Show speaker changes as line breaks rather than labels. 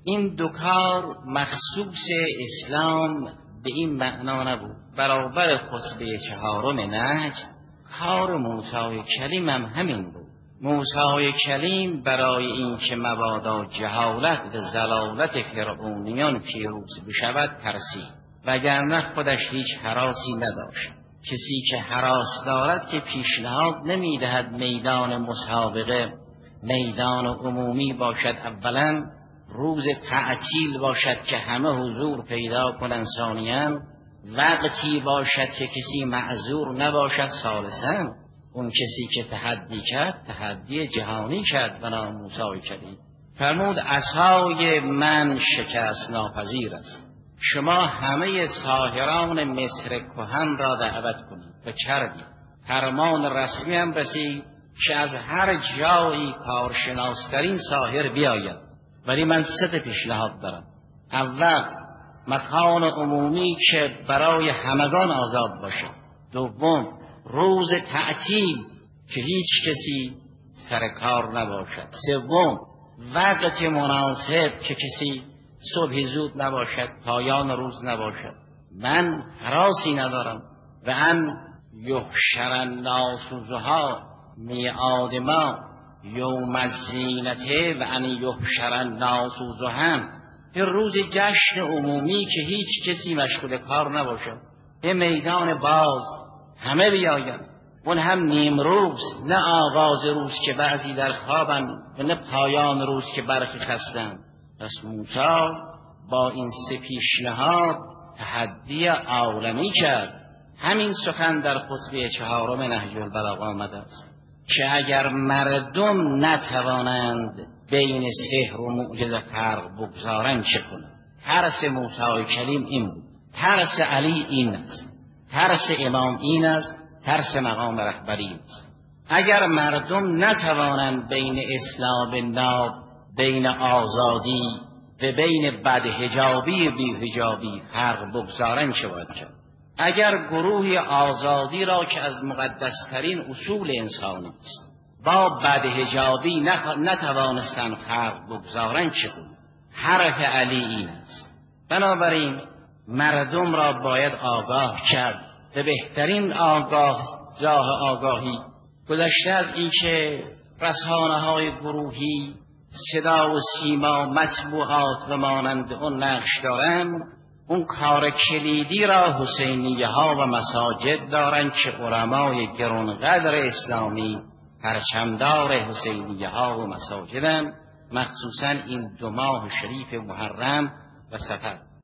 این دو کار مخصوص اسلام به این معنا نبود. برابر خطبه 4 نهج کار موسی کلیم هم همین بود. موسی کلیم برای اینکه مبادا جهالت و ضلالت فرعونیان پیروز بشود ترسید، وگرنه خودش هیچ هراسی نداشت. کسی که هراس دارد که پیشنهاد نمیدهد میدان مسابقه میدان عمومی باشد، اولا روز تعطیل باشد که همه حضور پیدا کنند، ثانیاً وقتی باشد که کسی معذور نباشد، ثالثاً اون کسی که تحدی کرد تحدی جهانی کرد و نام موسی کلیم. فرمود عصای من شکست ناپذیر است. شما همه ساحران مصر کهن را دعوت کنید و کردید. فرمان رسمی هم رسید که از هر جایی کارشناسترین ساحر بیاید، ولی من 3 پیشنهاد دارم. اول مکان عمومی که برای همگان آزاد باشه. دوم روز تعطیل که هیچ کسی سر کار نباشد. سوم وقت مناسب که کسی صبح زود نباشد، پایان روز نباشد. من هراسی ندارم. و ان یحشر الناس ضحی میعاد ما یوم الزینته و ان یحشر الناس ضحی، یه روز جشن عمومی که هیچ کسی مشغول کار نباشد، به میدان باز همه بیاین. اون هم نیم روز، نه آغاز روز که بعضی در خوابن و نه پایان روز که برخی خستن. پس موسی با این 3 پیشنهاد تحدی عالمی کرد. همین سخن در خطبه 4 نهج البلاغه آمده است که اگر مردم نتوانند بین سحر و معجزه فرق بگذارند چه کنند؟ ترس موسی کلیم این بود، ترس علی این است، ترس امام این است، ترس مقام رهبری است. اگر مردم نتوانند بین اسلام ناب، بین آزادی و بین بدحجابی و بیحجابی فرق بگذارند چه باید کرد؟ اگر گروه آزادی را که از مقدسترین اصول انسانی است با بدحجابی نتوانستن فرق بگذارند چه کنند؟ حرف علی این است. بنابراین مردم را باید آگاه کرد و بهترین آگاهی گذشته از این که رسانه‌های گروهی صدا و سیما مطبوعات و مانند اون نقش دارند، اون کار کلیدی را حسینیه ها و مساجد دارند که علمای گرانقدر اسلامی پرچمدار حسینیه ها و مساجدند، مخصوصا این 2 ماه شریف محرم و صفر.